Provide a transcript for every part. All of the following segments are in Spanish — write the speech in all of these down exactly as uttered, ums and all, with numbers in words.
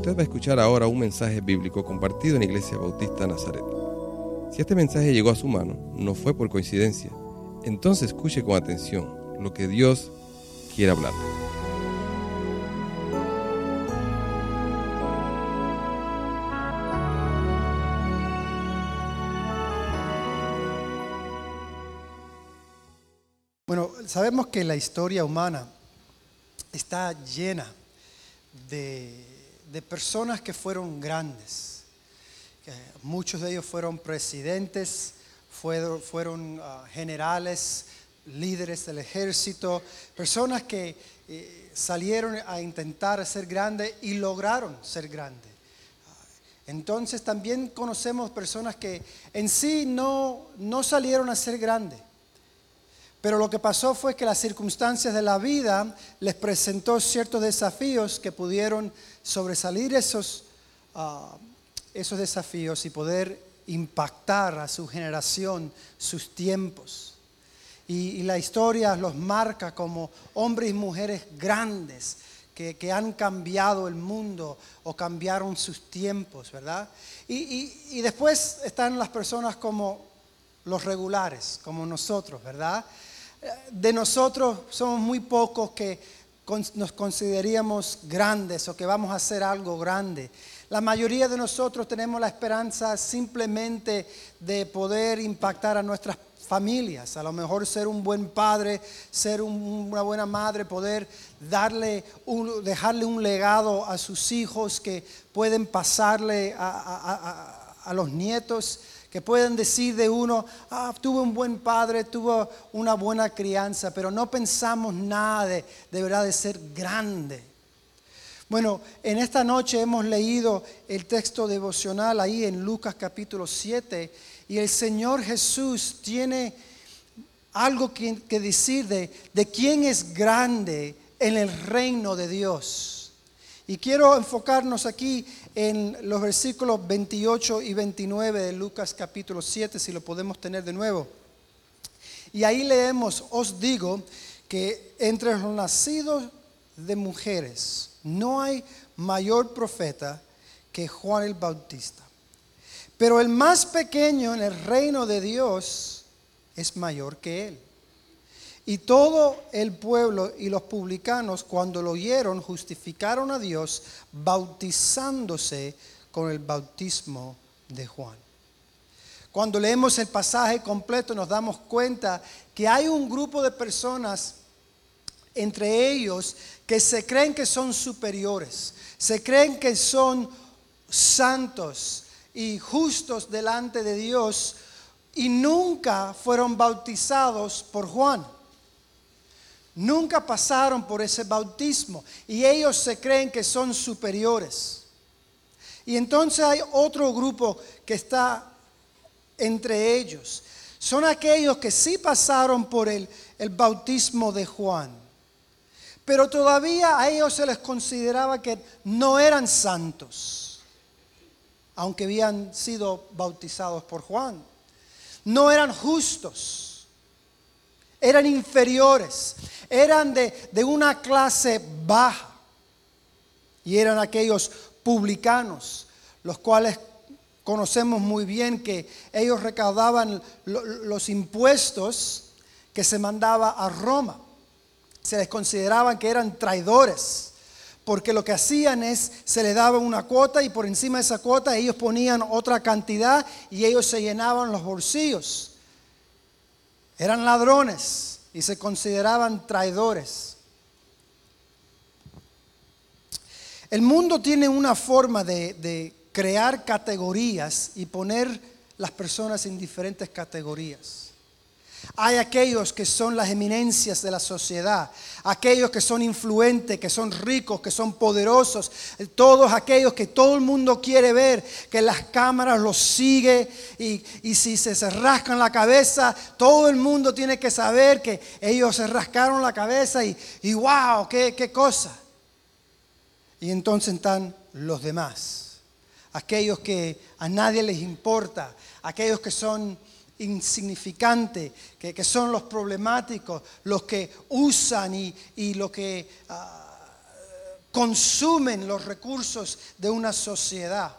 Usted va a escuchar ahora un mensaje bíblico compartido en Iglesia Bautista Nazaret. Si este mensaje llegó a su mano, no fue por coincidencia. Entonces escuche con atención lo que Dios quiere hablarle. Bueno, sabemos que la historia humana está llena de, de personas que fueron grandes. Que muchos de ellos fueron presidentes, fueron, fueron uh, generales, líderes del ejército, personas que eh, salieron a intentar ser grandes y lograron ser grandes. Entonces también conocemos personas que en sí no, no salieron a ser grandes. Pero lo que pasó fue que las circunstancias de la vida les presentó ciertos desafíos que pudieron sobresalir esos, uh, esos desafíos y poder impactar a su generación, sus tiempos. Y, y la historia los marca como hombres y mujeres grandes que, que han cambiado el mundo o cambiaron sus tiempos, ¿verdad? Y, y, y después están las personas como los regulares, como nosotros, ¿verdad? De nosotros somos muy pocos que nos consideraríamos grandes o que vamos a hacer algo grande. La mayoría de nosotros tenemos la esperanza simplemente de poder impactar a nuestras familias. A lo mejor ser un buen padre, ser un, una buena madre, poder darle un, dejarle un legado a sus hijos que pueden pasarle a, a, a, a los nietos. Que pueden decir de uno, ah, tuve un buen padre, tuve una buena crianza, pero no pensamos nada de, de verdad de ser grande. Bueno, en esta noche hemos leído el texto devocional ahí en Lucas capítulo siete y el Señor Jesús tiene algo que, que decir de, de quién es grande en el reino de Dios. Y quiero enfocarnos aquí en los versículos veintiocho y veintinueve de Lucas capítulo siete, si lo podemos tener de nuevo. Y ahí leemos, os digo que entre los nacidos de mujeres no hay mayor profeta que Juan el Bautista. Pero el más pequeño en el reino de Dios es mayor que él. Y todo el pueblo y los publicanos, cuando lo oyeron, justificaron a Dios bautizándose con el bautismo de Juan. Cuando leemos el pasaje completo nos damos cuenta que hay un grupo de personas entre ellos que se creen que son superiores, se creen que son santos y justos delante de Dios y nunca fueron bautizados por Juan. Nunca pasaron por ese bautismo y ellos se creen que son superiores. Y entonces hay otro grupo que está entre ellos. Son aquellos que sí pasaron por el, el bautismo de Juan. Pero todavía a ellos se les consideraba que no eran santos, aunque habían sido bautizados por Juan. No eran justos, eran inferiores. Eran de, de una clase baja y eran aquellos publicanos, los cuales conocemos muy bien que ellos recaudaban lo, los impuestos que se mandaba a Roma. Se les consideraban que eran traidores, porque lo que hacían es, se les daba una cuota y por encima de esa cuota ellos ponían otra cantidad y ellos se llenaban los bolsillos. Eran ladrones. Y se consideraban traidores. El mundo tiene una forma de, de crear categorías y poner las personas en diferentes categorías. Hay aquellos que son las eminencias de la sociedad, aquellos que son influentes, que son ricos, que son poderosos, todos aquellos que todo el mundo quiere ver, que las cámaras los sigue y, y si se, se rascan la cabeza, todo el mundo tiene que saber que ellos se rascaron la cabeza y, y wow, qué, qué cosa. Y entonces están los demás, aquellos que a nadie les importa, aquellos que son insignificantes, que, que son los problemáticos, los que usan y, y los que uh, consumen los recursos de una sociedad.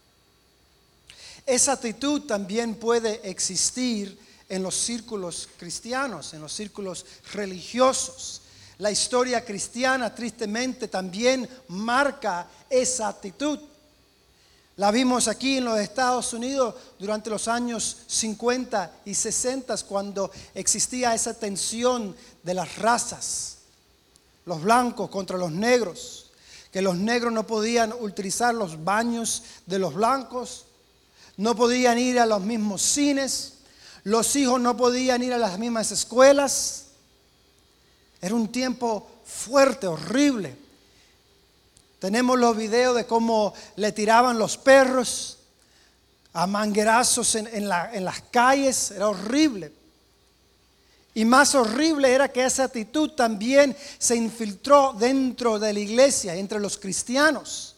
Esa actitud también puede existir en los círculos cristianos, en los círculos religiosos. La historia cristiana tristemente también marca esa actitud. La vimos aquí en los Estados Unidos durante los años cincuenta y sesenta, cuando existía esa tensión de las razas, los blancos contra los negros, que los negros no podían utilizar los baños de los blancos, no podían ir a los mismos cines, los hijos no podían ir a las mismas escuelas. Era un tiempo fuerte, horrible. Tenemos los videos de cómo le tiraban los perros a manguerazos en, en, la, en las calles. Era horrible. Y más horrible era que esa actitud también se infiltró dentro de la iglesia, entre los cristianos.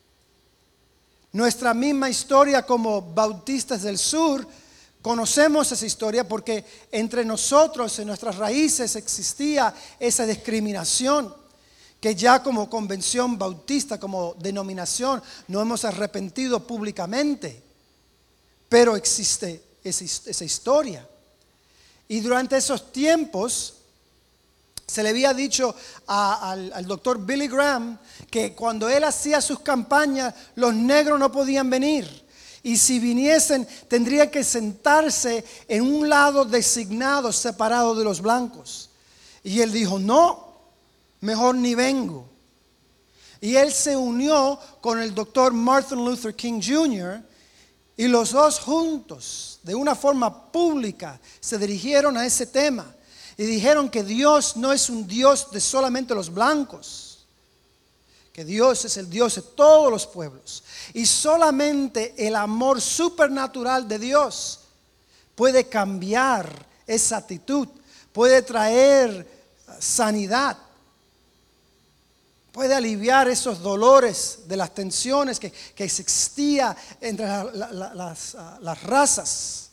Nuestra misma historia como bautistas del sur, conocemos esa historia porque entre nosotros, en nuestras raíces, existía esa discriminación, que ya como convención bautista, como denominación, no hemos arrepentido públicamente, pero existe esa, esa historia. Y durante esos tiempos se le había dicho a, al, al doctor Billy Graham que cuando él hacía sus campañas, los negros no podían venir. Y si viniesen, tendrían que sentarse en un lado designado, separado de los blancos. Y él dijo, no, mejor ni vengo. Y él se unió con el doctor Martin Luther King junior y los dos juntos, de una forma pública, se dirigieron a ese tema y dijeron que Dios no es un Dios de solamente los blancos, que Dios es el Dios de todos los pueblos, y solamente el amor supernatural de Dios puede cambiar esa actitud, puede traer sanidad, puede aliviar esos dolores de las tensiones que, que existía entre la, la, la, las, uh, las razas.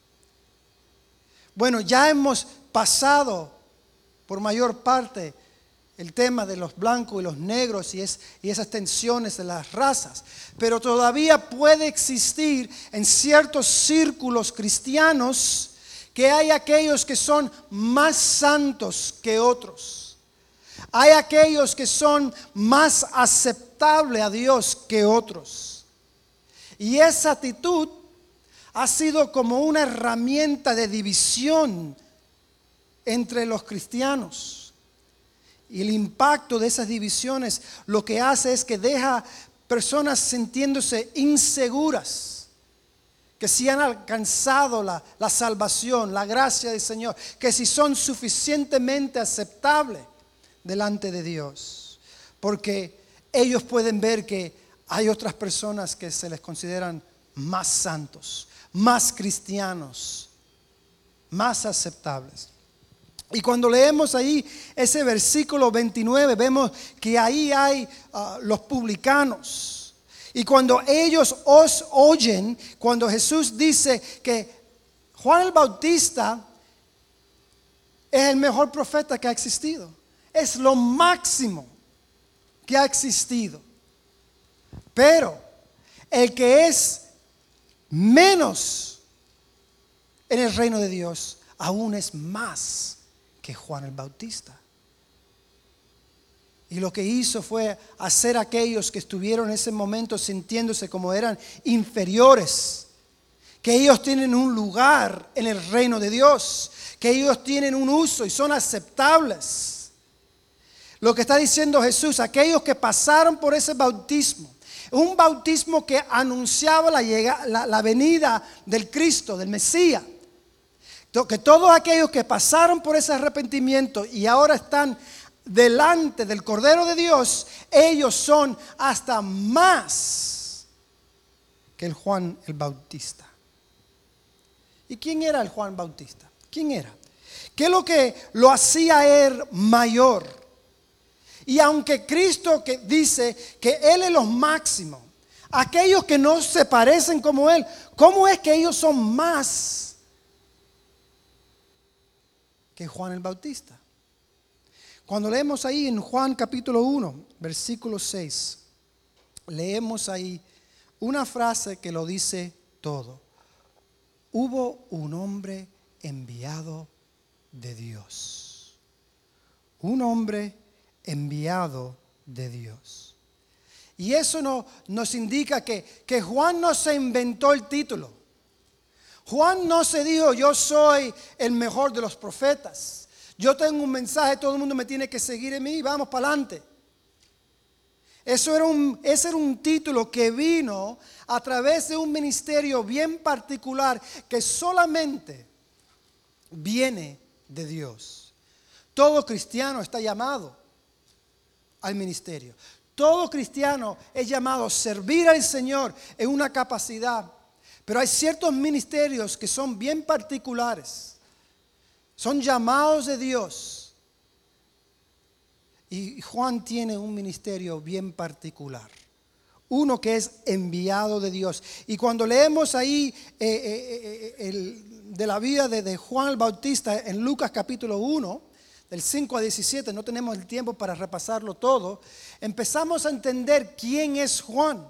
Bueno, ya hemos pasado por mayor parte el tema de los blancos y los negros y, es, y esas tensiones de las razas, pero todavía puede existir en ciertos círculos cristianos que hay aquellos que son más santos que otros. Hay aquellos que son más aceptables a Dios que otros. Y esa actitud ha sido como una herramienta de división entre los cristianos. Y el impacto de esas divisiones lo que hace es que deja personas sintiéndose inseguras, que si han alcanzado la, la salvación, la gracia del Señor, que si son suficientemente aceptables delante de Dios, porque ellos pueden ver que hay otras personas que se les consideran más santos, más cristianos, más aceptables. Y cuando leemos ahí ese versículo veintinueve, vemos que ahí hay uh, los publicanos. Y cuando ellos os oyen, cuando Jesús dice que Juan el Bautista es el mejor profeta que ha existido, es lo máximo que ha existido. Pero el que es menos en el reino de Dios, aún es más que Juan el Bautista. Y lo que hizo fue hacer a aquellos que estuvieron en ese momento sintiéndose como eran inferiores, que ellos tienen un lugar en el reino de Dios, que ellos tienen un uso y son aceptables. Lo que está diciendo Jesús, aquellos que pasaron por ese bautismo, un bautismo que anunciaba la, llegada, la, la venida del Cristo, del Mesías. Que todos aquellos que pasaron por ese arrepentimiento y ahora están delante del Cordero de Dios, ellos son hasta más que el Juan el Bautista. ¿Y quién era el Juan Bautista? ¿Quién era? ¿Qué es lo que lo hacía él mayor? Y aunque Cristo que dice que Él es lo máximo, aquellos que no se parecen como Él, ¿cómo es que ellos son más que Juan el Bautista? Cuando leemos ahí en Juan capítulo uno, versículo seis, leemos ahí una frase que lo dice todo. Hubo un hombre enviado de Dios. Un hombre enviado de Dios. Y eso no, nos indica que, que Juan no se inventó el título. Juan no se dijo, yo soy el mejor de los profetas. Yo tengo un mensaje, todo el mundo me tiene que seguir en mí, vamos para adelante. Eso era un, ese era un título que vino a través de un ministerio bien particular que solamente viene de Dios. Todo cristiano está llamado al ministerio. Todo cristiano es llamado a servir al Señor en una capacidad. Pero hay ciertos ministerios que son bien particulares. Son llamados de Dios. Y Juan tiene un ministerio bien particular. Uno que es enviado de Dios. Y cuando leemos ahí eh, eh, eh, el, de la vida de, de Juan el Bautista en Lucas capítulo uno, del cinco a diecisiete, no tenemos el tiempo para repasarlo todo, empezamos a entender quién es Juan.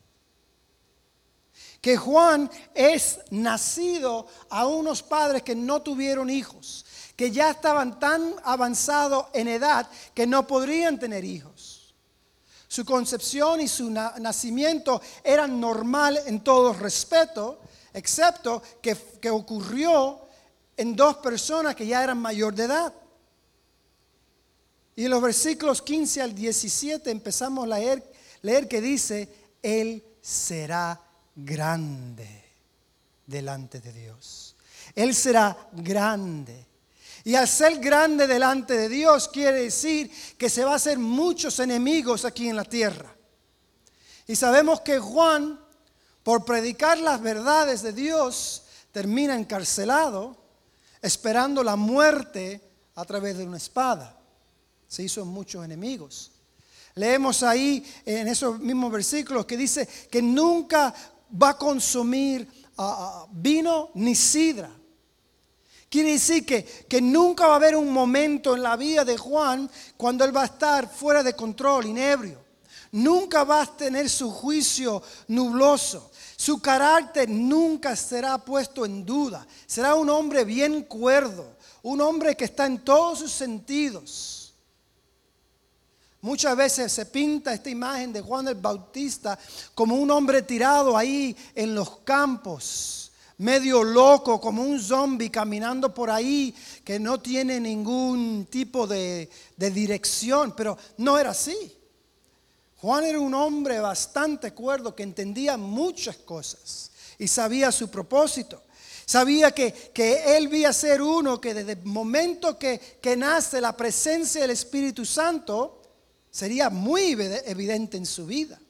Que Juan es nacido a unos padres que no tuvieron hijos, que ya estaban tan avanzados en edad que no podrían tener hijos. Su concepción y su na- nacimiento eran normal en todo respeto, excepto que, que ocurrió en dos personas que ya eran mayor de edad. Y en los versículos quince al diecisiete empezamos a leer, leer que dice, Él será grande delante de Dios. Él será grande. Y al ser grande delante de Dios quiere decir que se va a hacer muchos enemigos aquí en la tierra. Y sabemos que Juan, por predicar las verdades de Dios, termina encarcelado, esperando la muerte a través de una espada. Se hizo muchos enemigos. Leemos ahí en esos mismos versículos que dice que nunca va a consumir uh, vino ni sidra. Quiere decir que, que nunca va a haber un momento en la vida de Juan cuando él va a estar fuera de control, inebrio. Nunca va a tener su juicio nubloso. Su carácter nunca será puesto en duda. Será un hombre bien cuerdo, un hombre que está en todos sus sentidos. Muchas veces se pinta esta imagen de Juan el Bautista como un hombre tirado ahí en los campos, medio loco, como un zombie caminando por ahí que no tiene ningún tipo de, de dirección, pero no era así. Juan era un hombre bastante cuerdo que entendía muchas cosas y sabía su propósito. Sabía que, que él iba a ser uno que desde el momento que, que nace la presencia del Espíritu Santo sería muy evidente en su vida.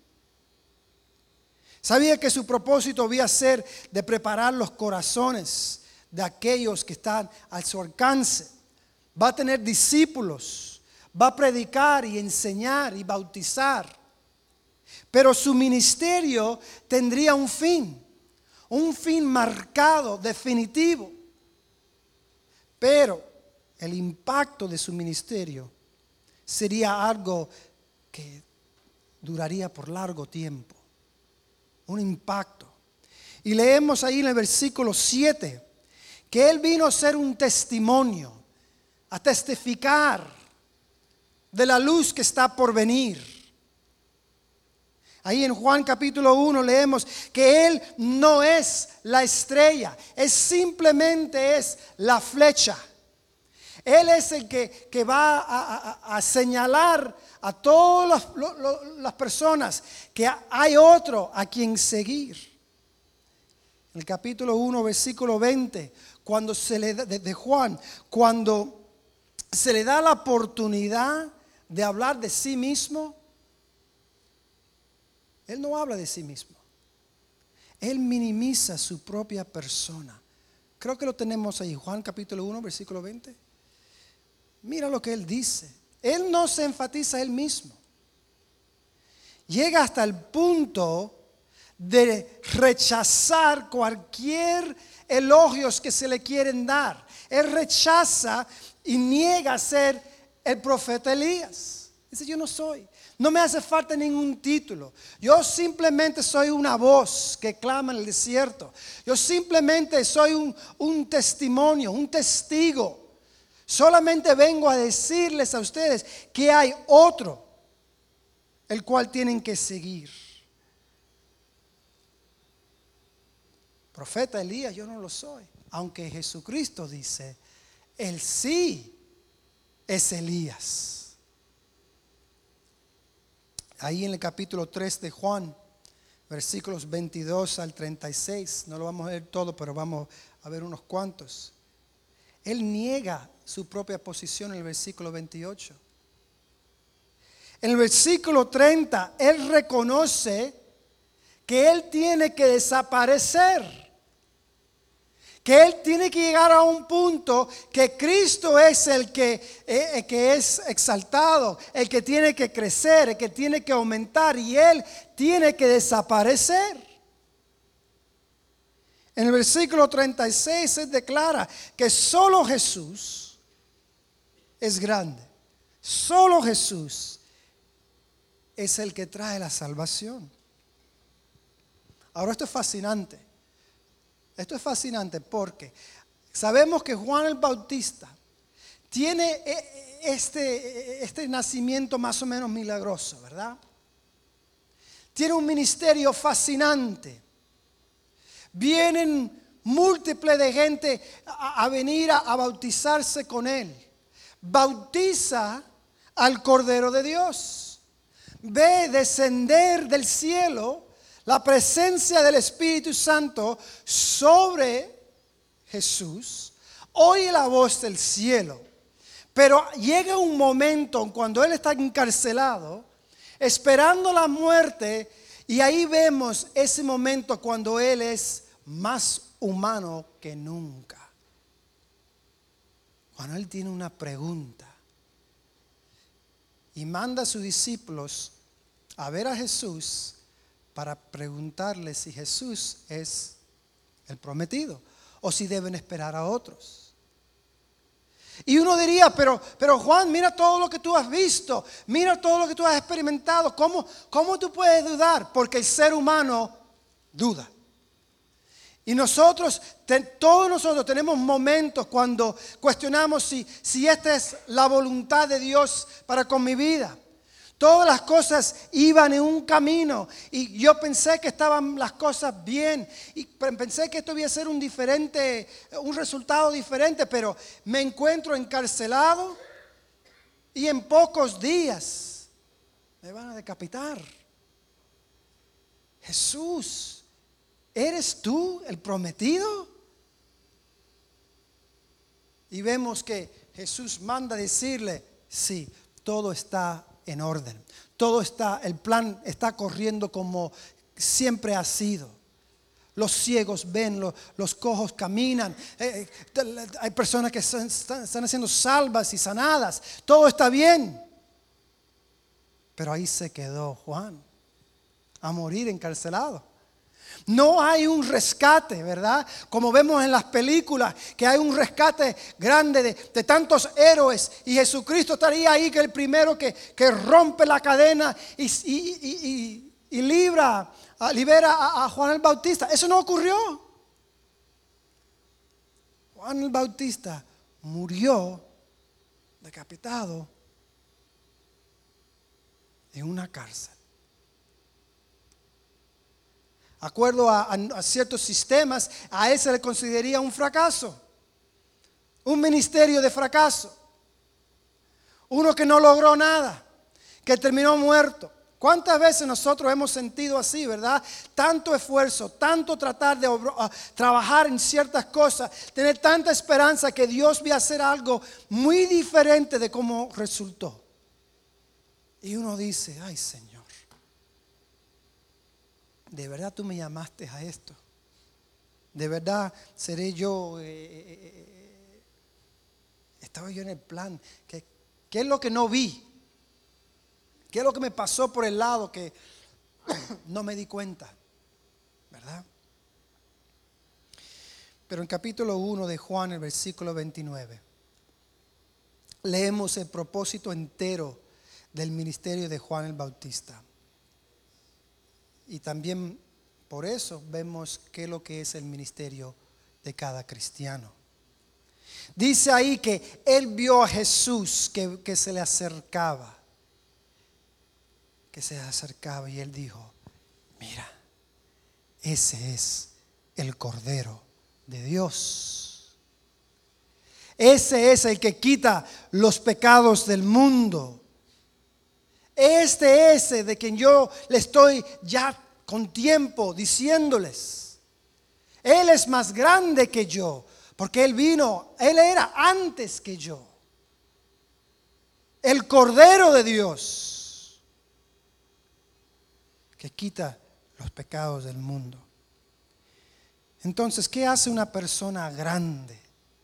Sabía que su propósito iba a ser de preparar los corazones de aquellos que están a su alcance. Va a tener discípulos, va a predicar y enseñar y bautizar. Pero su ministerio tendría un fin, un fin marcado, definitivo. Pero el impacto de su ministerio sería algo que duraría por largo tiempo. Un impacto. Y leemos ahí en el versículo siete que Él vino a ser un testimonio, a testificar de la luz que está por venir. Ahí en Juan capítulo uno leemos que Él no es la estrella, es simplemente es la flecha. Él es el que, que va a, a, a señalar a todas las, lo, lo, las personas que hay otro a quien seguir. En el capítulo uno, versículo veinte, cuando se le da, de, de Juan, cuando se le da la oportunidad de hablar de sí mismo, Él no habla de sí mismo. Él minimiza su propia persona. Creo que lo tenemos ahí, Juan capítulo uno, versículo veinte. Mira lo que Él dice. Él no se enfatiza a Él mismo. Llega hasta el punto de rechazar cualquier elogios que se le quieren dar. Él rechaza y niega ser el profeta Elías. Dice, yo no soy. No me hace falta ningún título. Yo simplemente soy una voz que clama en el desierto. Yo simplemente soy un, un testimonio, un testigo. Solamente vengo a decirles a ustedes que hay otro, el cual tienen que seguir. Profeta Elías, yo no lo soy. Aunque Jesucristo dice, él sí es Elías. Ahí en el capítulo tres de Juan, versículos veintidós al treinta y seis, no lo vamos a ver todo, pero vamos a ver unos cuantos. Él niega su propia posición en el versículo veintiocho. En el versículo treinta, él reconoce que él tiene que desaparecer. Que él tiene que llegar a un punto que Cristo es el que, eh, que es exaltado, el que tiene que crecer, el que tiene que aumentar y él tiene que desaparecer. En el versículo treinta y seis se declara que solo Jesús es grande. Solo Jesús es el que trae la salvación. Ahora esto es fascinante. Esto es fascinante porque sabemos que Juan el Bautista tiene este, este nacimiento más o menos milagroso, ¿verdad? Tiene un ministerio fascinante. Vienen múltiples de gente a, a venir a, a bautizarse con él. Bautiza al Cordero de Dios. Ve descender del cielo la presencia del Espíritu Santo sobre Jesús. Oye la voz del cielo. Pero llega un momento cuando él está encarcelado, esperando la muerte, y ahí vemos ese momento cuando él es más humano que nunca. Cuando él tiene una pregunta y manda a sus discípulos a ver a Jesús para preguntarle si Jesús es el prometido o si deben esperar a otros. Y uno diría, pero, pero Juan, mira todo lo que tú has visto, mira todo lo que tú has experimentado. ¿Cómo, cómo tú puedes dudar? Porque el ser humano duda. Y nosotros, te, todos nosotros tenemos momentos cuando cuestionamos si, si esta es la voluntad de Dios para con mi vida. Todas las cosas iban en un camino y yo pensé que estaban las cosas bien y pensé que esto iba a ser un diferente, un resultado diferente, pero me encuentro encarcelado y en pocos días me van a decapitar. Jesús, ¿eres tú el prometido? Y vemos que Jesús manda decirle, sí, todo está en orden. Todo está, el plan está corriendo como siempre ha sido. Los ciegos ven, los, los cojos caminan. Eh, eh, hay personas que están, están haciendo salvas y sanadas. Todo está bien. Pero ahí se quedó Juan a morir encarcelado. No hay un rescate, ¿verdad? Como vemos en las películas, que hay un rescate grande de, de tantos héroes. Y Jesucristo estaría ahí, que el primero que, que rompe la cadena y, y, y, y, y libra, libera a, a Juan el Bautista. Eso no ocurrió. Juan el Bautista murió decapitado en una cárcel. Acuerdo a, a, a ciertos sistemas, a él se le consideraría un fracaso, un ministerio de fracaso, uno que no logró nada, que terminó muerto. ¿Cuántas veces nosotros hemos sentido así, verdad? Tanto esfuerzo, tanto tratar de uh, trabajar en ciertas cosas, tener tanta esperanza que Dios va a hacer algo muy diferente de cómo resultó. Y uno dice, ay Señor, ¿de verdad tú me llamaste a esto? ¿De verdad seré yo? Eh, eh, estaba yo en el plan. ¿Qué, ¿Qué es lo que no vi? ¿Qué es lo que me pasó por el lado que no me di cuenta? ¿Verdad? Pero en capítulo uno de Juan, el versículo veintinueve, leemos el propósito entero del ministerio de Juan el Bautista. Y también por eso vemos qué es lo que es el ministerio de cada cristiano. Dice ahí que él vio a Jesús que, que se le acercaba. Que se le acercaba y él dijo, mira, ese es el Cordero de Dios. Ese es el que quita los pecados del mundo. Este es de quien yo le estoy ya con tiempo diciéndoles. Él es más grande que yo, porque Él vino, Él era antes que yo. El Cordero de Dios, que quita los pecados del mundo. Entonces, ¿qué hace una persona grande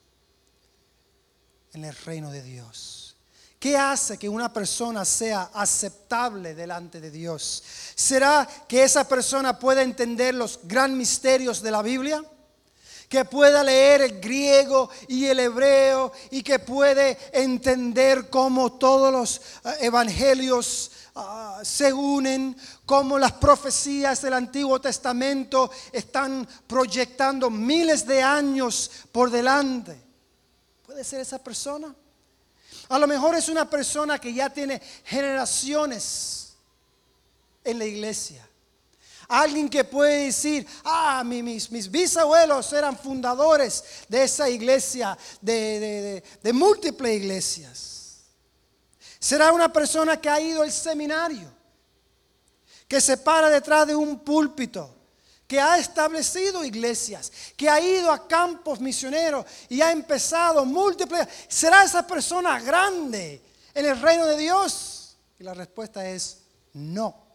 en el reino de Dios? ¿Qué hace que una persona sea aceptable delante de Dios? ¿Será que esa persona pueda entender los gran misterios de la Biblia? Que pueda leer el griego y el hebreo y que puede entender cómo todos los evangelios uh, se unen, cómo las profecías del Antiguo Testamento están proyectando miles de años por delante. ¿Puede ser esa persona? A lo mejor es una persona que ya tiene generaciones en la iglesia. Alguien que puede decir, ah, mis, mis bisabuelos eran fundadores de esa iglesia, de, de, de, de múltiples iglesias. Será una persona que ha ido al seminario, que se para detrás de un púlpito, que ha establecido iglesias, que ha ido a campos misioneros y ha empezado múltiples. ¿Será esa persona grande en el reino de Dios? Y la respuesta es no.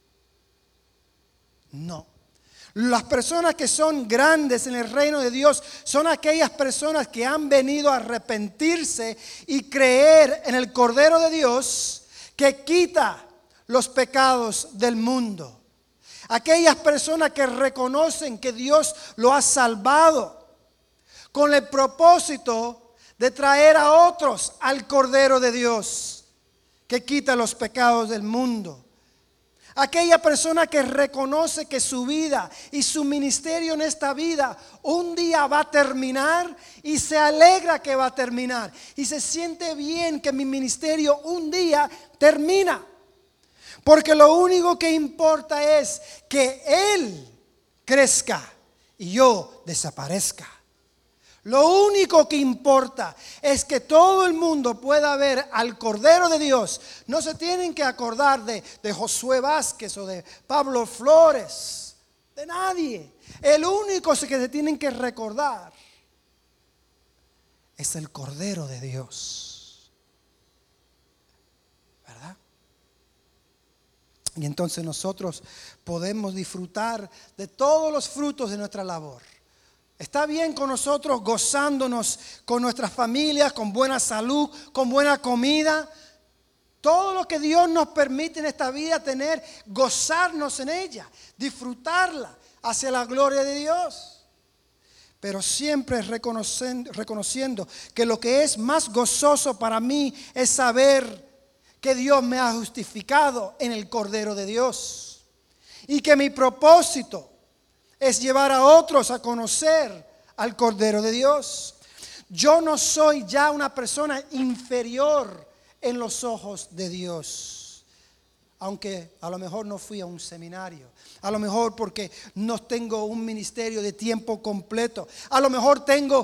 No. Las personas que son grandes en el reino de Dios son aquellas personas que han venido a arrepentirse y creer en el Cordero de Dios que quita los pecados del mundo. Aquellas personas que reconocen que Dios lo ha salvado con el propósito de traer a otros al Cordero de Dios que quita los pecados del mundo. Aquella persona que reconoce que su vida y su ministerio en esta vida un día va a terminar y se alegra que va a terminar y se siente bien que mi ministerio un día termina. Porque lo único que importa es que Él crezca y yo desaparezca. Lo único que importa es que todo el mundo pueda ver al Cordero de Dios. No se tienen que acordar de, de Josué Vázquez o de Pablo Flores, de nadie. El único que se tienen que recordar es el Cordero de Dios. ¿Verdad? Y entonces nosotros podemos disfrutar de todos los frutos de nuestra labor. Está bien con nosotros gozándonos con nuestras familias, con buena salud, con buena comida. Todo lo que Dios nos permite en esta vida tener, gozarnos en ella, disfrutarla hacia la gloria de Dios. Pero siempre reconociendo, reconociendo que lo que es más gozoso para mí es saber que Dios me ha justificado en el Cordero de Dios. Y que mi propósito es llevar a otros a conocer al Cordero de Dios. Yo no soy ya una persona inferior en los ojos de Dios. Aunque a lo mejor no fui a un seminario. A lo mejor porque no tengo un ministerio de tiempo completo. A lo mejor tengo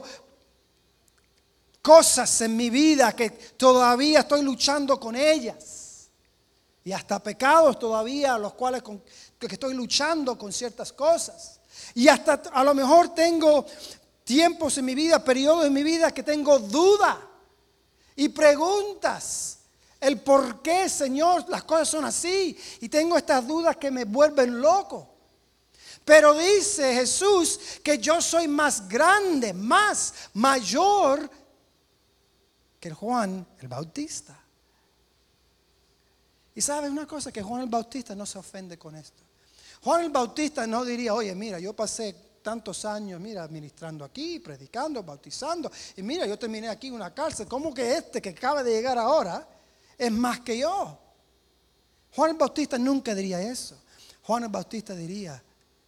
cosas en mi vida que todavía estoy luchando con ellas. Y hasta pecados todavía, los cuales con, que estoy luchando con ciertas cosas. Y hasta a lo mejor tengo tiempos en mi vida, periodos en mi vida que tengo duda y preguntas. El por qué, Señor, las cosas son así. Y tengo estas dudas que me vuelven loco. Pero dice Jesús que yo soy más grande, más mayor que Juan el Bautista. Y sabes una cosa, que Juan el Bautista no se ofende con esto. Juan el Bautista no diría, oye, mira, yo pasé tantos años, mira, ministrando aquí, predicando, bautizando. Y mira, yo terminé aquí en una cárcel. ¿Cómo que este que acaba de llegar ahora es más que yo? Juan el Bautista nunca diría eso. Juan el Bautista diría,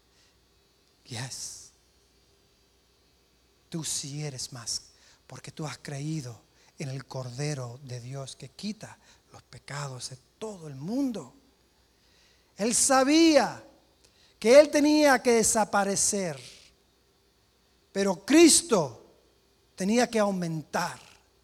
yes, tú sí eres más, porque tú has creído en el Cordero de Dios que quita los pecados de todo el mundo. Él sabía que él tenía que desaparecer, pero Cristo tenía que aumentar.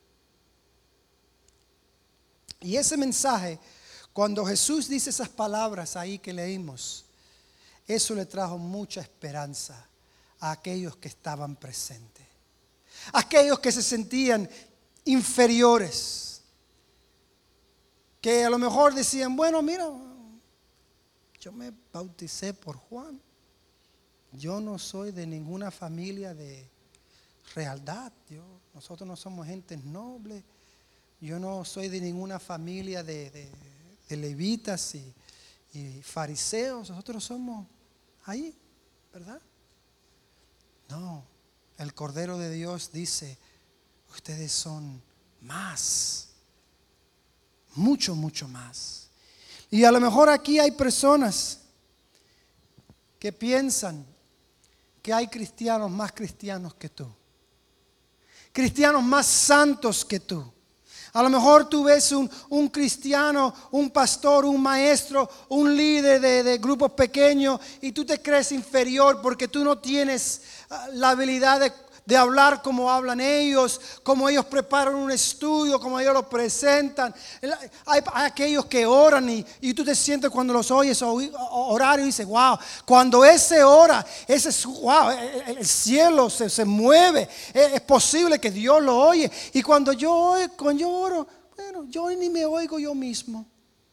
Y ese mensaje, cuando Jesús dice esas palabras ahí que leímos, eso le trajo mucha esperanza a aquellos que estaban presentes, aquellos que se sentían inferiores, que a lo mejor decían, bueno, mira, yo me bauticé por Juan, yo no soy de ninguna familia de realidad, yo, nosotros no somos gente noble, yo no soy de ninguna familia de, de, de levitas y, y fariseos, nosotros somos ahí, ¿verdad? No, el Cordero de Dios dice, ustedes son más, mucho, mucho más. Y a lo mejor aquí hay personas que piensan que hay cristianos más cristianos que tú, cristianos más santos que tú. A lo mejor tú ves un, un cristiano, un pastor, un maestro, un líder de, de grupos pequeños y tú te crees inferior porque tú no tienes uh, la habilidad de, de hablar como hablan ellos, como ellos preparan un estudio, como ellos lo presentan. Hay, hay aquellos que oran y, y tú te sientes cuando los oyes orar y dices, wow, cuando ese ora, ese es, wow, el cielo se, se mueve, es, es posible que Dios lo oye. Y cuando yo, cuando yo oro, bueno, yo ni me oigo yo mismo.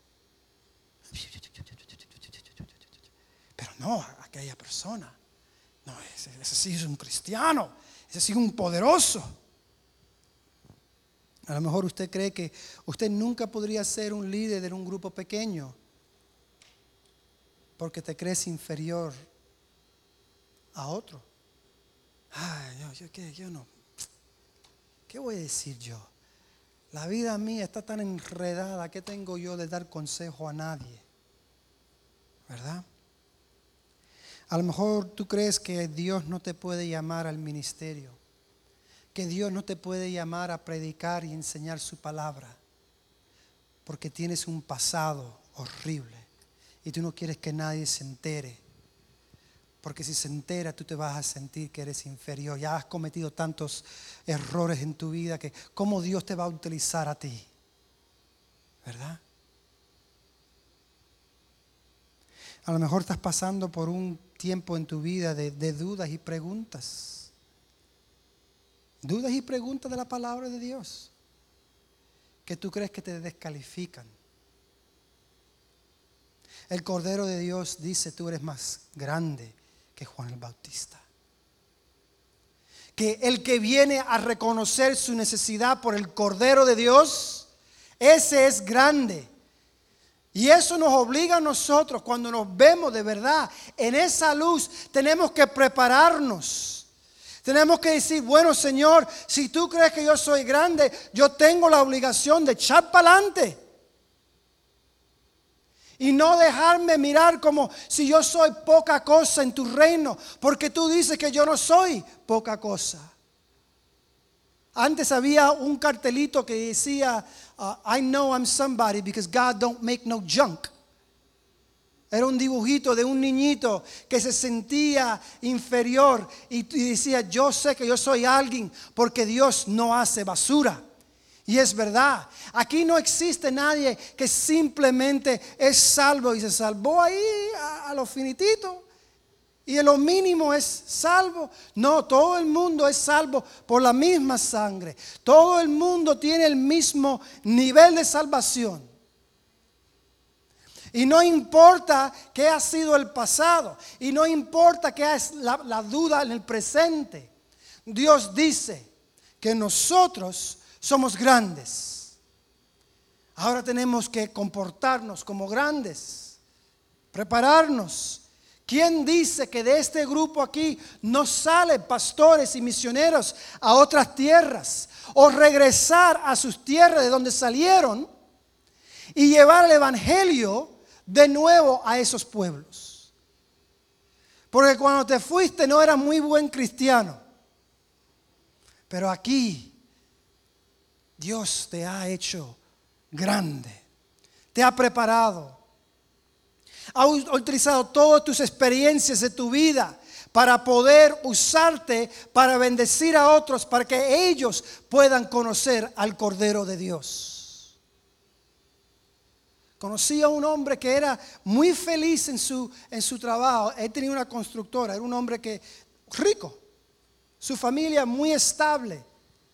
Pero no, aquella persona, no, ese, ese sí es un cristiano. Ese sí es un poderoso. A lo mejor usted cree que usted nunca podría ser un líder de un grupo pequeño porque te crees inferior a otro. Ay, yo, yo, ¿qué? Yo no. ¿Qué voy a decir yo? La vida mía está tan enredada. ¿Qué tengo yo de dar consejo a nadie? ¿Verdad? A lo mejor tú crees que Dios no te puede llamar al ministerio, que Dios no te puede llamar a predicar y enseñar su palabra, porque tienes un pasado horrible y tú no quieres que nadie se entere, porque si se entera tú te vas a sentir que eres inferior. Ya has cometido tantos errores en tu vida que ¿cómo Dios te va a utilizar a ti? ¿Verdad? A lo mejor estás pasando por un tiempo en tu vida de, de dudas y preguntas. Dudas y preguntas de la palabra de Dios que tú crees que te descalifican. El Cordero de Dios dice, tú eres más grande que Juan el Bautista. Que el que viene a reconocer su necesidad por el Cordero de Dios, ese es grande. Y eso nos obliga a nosotros, cuando nos vemos de verdad en esa luz, tenemos que prepararnos. Tenemos que decir, bueno, Señor, si tú crees que yo soy grande, yo tengo la obligación de echar para adelante. Y no dejarme mirar como si yo soy poca cosa en tu reino, porque tú dices que yo no soy poca cosa. Antes había un cartelito que decía, uh, I know I'm somebody because God don't make no junk. Era un dibujito de un niñito que se sentía inferior y, y decía, yo sé que yo soy alguien porque Dios no hace basura. Y es verdad, aquí no existe nadie que simplemente es salvo y se salvó ahí a, a lo finitito. Y en lo mínimo es salvo. No, todo el mundo es salvo por la misma sangre. Todo el mundo tiene el mismo nivel de salvación. Y no importa qué ha sido el pasado. Y no importa qué es la, la duda en el presente. Dios dice que nosotros somos grandes. Ahora tenemos que comportarnos como grandes. Prepararnos. ¿Quién dice que de este grupo aquí no salen pastores y misioneros a otras tierras o regresar a sus tierras de donde salieron y llevar el evangelio de nuevo a esos pueblos? Porque cuando te fuiste no eras muy buen cristiano, pero aquí Dios te ha hecho grande, te ha preparado. Ha utilizado todas tus experiencias de tu vida para poder usarte para bendecir a otros, para que ellos puedan conocer al Cordero de Dios. Conocí a un hombre que era muy feliz en su, en su trabajo. Él tenía una constructora, era un hombre que rico, su familia muy estable,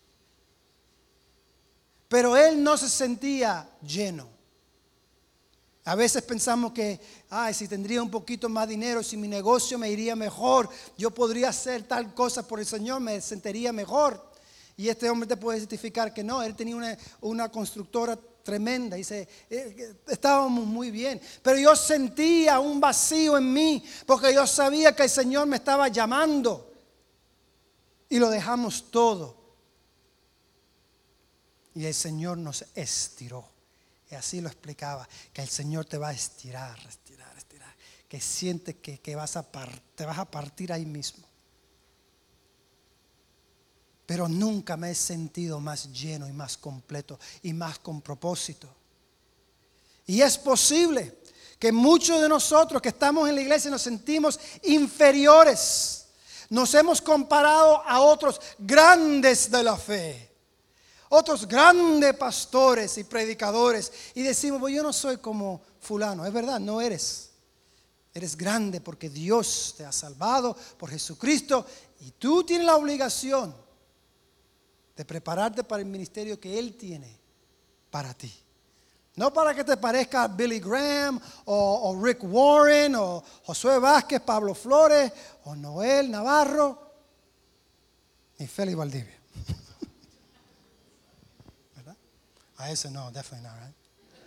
pero él no se sentía lleno. A veces pensamos que, ay, si tendría un poquito más dinero, si mi negocio me iría mejor, yo podría hacer tal cosa por el Señor, me sentiría mejor. Y este hombre te puede certificar que no, él tenía una, una constructora tremenda. Dice, eh, estábamos muy bien, pero yo sentía un vacío en mí, porque yo sabía que el Señor me estaba llamando. Y lo dejamos todo. Y el Señor nos estiró. Y así lo explicaba, que el Señor te va a estirar, estirar, estirar. Que sientes que, que vas a par, te vas a partir ahí mismo. Pero nunca me he sentido más lleno y más completo y más con propósito. Y es posible que muchos de nosotros que estamos en la iglesia nos sentimos inferiores. Nos hemos comparado a otros grandes de la fe. Otros grandes pastores y predicadores. Y decimos, pues yo no soy como fulano. Es verdad, no eres. Eres grande porque Dios te ha salvado por Jesucristo. Y tú tienes la obligación de prepararte para el ministerio que Él tiene para ti. No para que te parezca Billy Graham o, o Rick Warren o Josué Vázquez, Pablo Flores o Noel Navarro ni Félix Valdivia. A ese no, definitely not, right?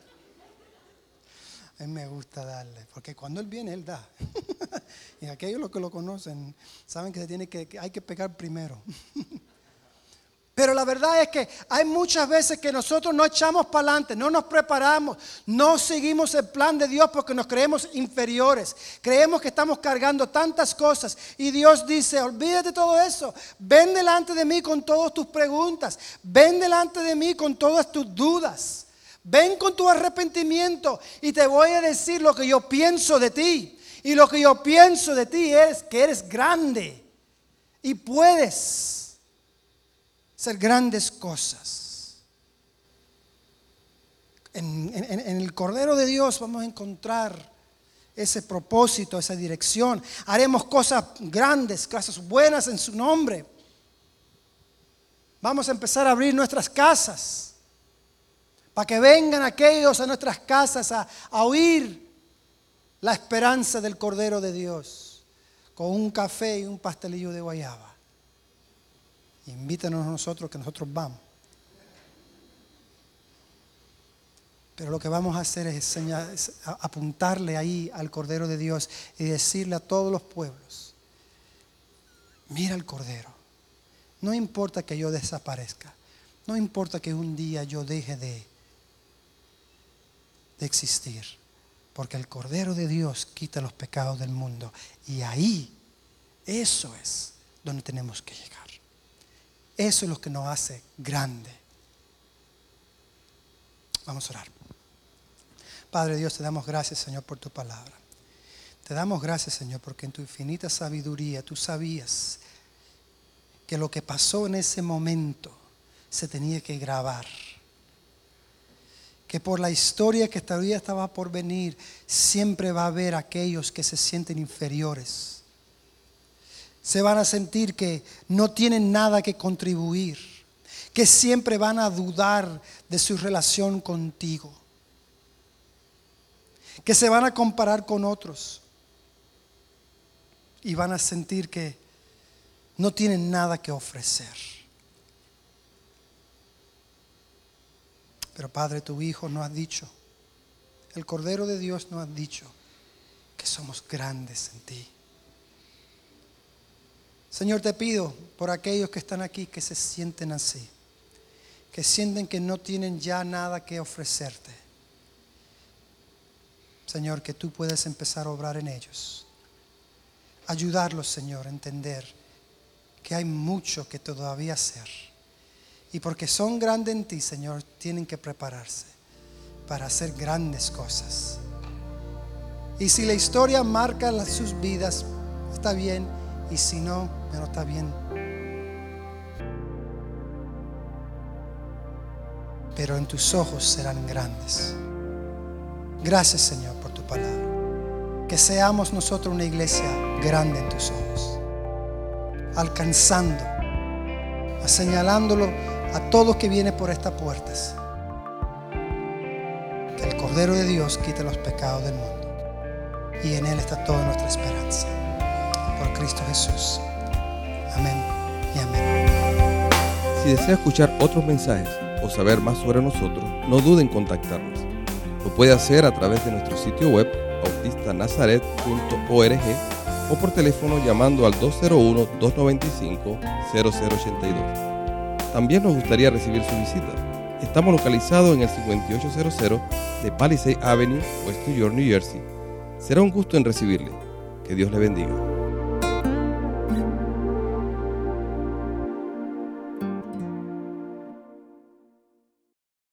A mí me gusta darle, porque cuando Él viene, Él da. Y aquellos los que lo conocen saben que, se tiene que, que hay que pecar primero. Pero la verdad es que hay muchas veces que nosotros no echamos para adelante, no nos preparamos, no seguimos el plan de Dios porque nos creemos inferiores. Creemos que estamos cargando tantas cosas y Dios dice, olvídate de todo eso. Ven delante de mí con todas tus preguntas. Ven delante de mí con todas tus dudas. Ven con tu arrepentimiento y te voy a decir lo que yo pienso de ti. Y lo que yo pienso de ti es que eres grande y puedes hacer grandes cosas. En, en, en el Cordero de Dios vamos a encontrar ese propósito, esa dirección. Haremos cosas grandes, cosas buenas en su nombre. Vamos a empezar a abrir nuestras casas para que vengan aquellos a nuestras casas a, a oír la esperanza del Cordero de Dios con un café y un pastelillo de guayaba. Invítanos a nosotros que nosotros vamos. Pero lo que vamos a hacer es, enseñar, es apuntarle ahí al Cordero de Dios y decirle a todos los pueblos, mira el Cordero. No importa que yo desaparezca. No importa que un día yo deje de, de existir. Porque el Cordero de Dios quita los pecados del mundo. Y ahí, eso es donde tenemos que llegar. Eso es lo que nos hace grande. Vamos a orar. Padre Dios, te damos gracias, Señor, por tu palabra. Te damos gracias, Señor, porque en tu infinita sabiduría tú sabías que lo que pasó en ese momento se tenía que grabar. Que por la historia que todavía estaba por venir, siempre va a haber aquellos que se sienten inferiores. Se van a sentir que no tienen nada que contribuir, que siempre van a dudar de su relación contigo, que se van a comparar con otros y van a sentir que no tienen nada que ofrecer. Pero Padre, tu Hijo nos ha dicho, el Cordero de Dios nos ha dicho porque somos grandes en ti. Señor, te pido por aquellos que están aquí que se sienten así, que sienten que no tienen ya nada que ofrecerte. Señor, que tú puedes empezar a obrar en ellos. Ayudarlos, Señor, a entender que hay mucho que todavía hacer. Y porque son grandes en ti, Señor, tienen que prepararse para hacer grandes cosas. Y si la historia marca las, sus vidas, está bien. Y si no, no está bien. Pero en tus ojos serán grandes. Gracias, Señor, por tu palabra. Que seamos nosotros una iglesia grande en tus ojos, alcanzando, señalándolo a todos que vienen por estas puertas. Que el Cordero de Dios quite los pecados del mundo, y en Él está toda nuestra esperanza. Por Cristo Jesús. Amén y amén. Si desea escuchar otros mensajes o saber más sobre nosotros, no dude en contactarnos. Lo puede hacer a través de nuestro sitio web bautista nazaret punto org o por teléfono llamando al dos cero uno, dos nueve cinco, cero cero ocho dos. También nos gustaría recibir su visita. Estamos localizados en el cincuenta y ocho cero cero de Palisade Avenue, West New York, New Jersey. Será un gusto en recibirle. Que Dios le bendiga.